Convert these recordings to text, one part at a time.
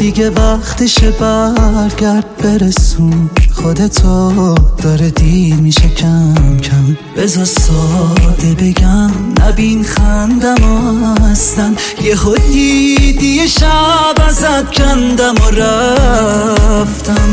دیگه وقتشه برگرد برسون خودتو، داره دیر میشه کم کم. بذار ساده بگم نبین خندم هستن، یه دیدی شب ازت کندم و رفتم.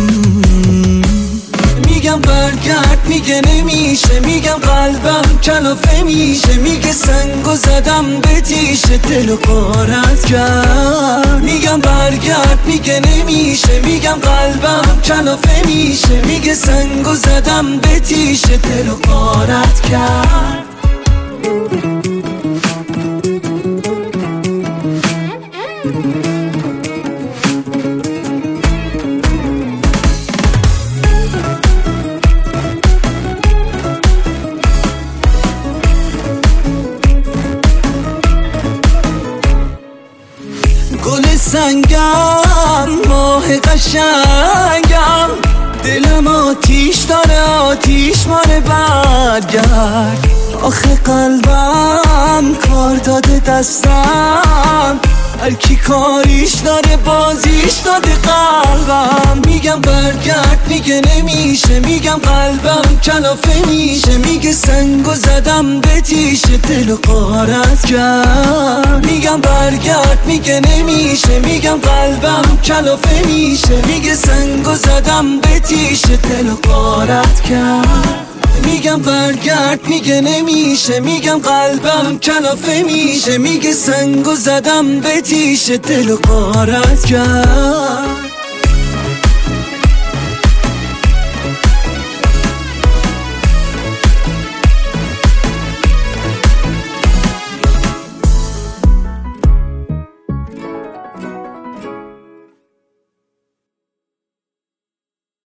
میگم برگرد میگه نمیشه، میگم قلبم کلافه میشه، میگه سنگو زدم به تیشه دلو غارت کرد. میگم برگرد میگه نمیشه، میگم قلبم کلافه میشه، میگه سنگو زدم به تیشه دلو غارت کرد. گل سنگم ماه قشنگم، دلم آتیش داره آتیش ماره برگرد. آخه قلبم کار داده دستم، هر کی کاریش داره بازیش داده قلبم. میگم برگرد میگه نمیشه، میگم قلبم کلافه میشه، میگه سنگو زدم به تیشه دلو غارت کرد. میگم برگرد میگه نمیشه، میگم قلبم کلافه میشه، میگه سنگو زدم به تیشه دلو غارت کرد. میگم برگرد میگه نمیشه، میگم قلبم کلافه میشه، میگه سنگو زدم به تیشه دلو غارت کرد.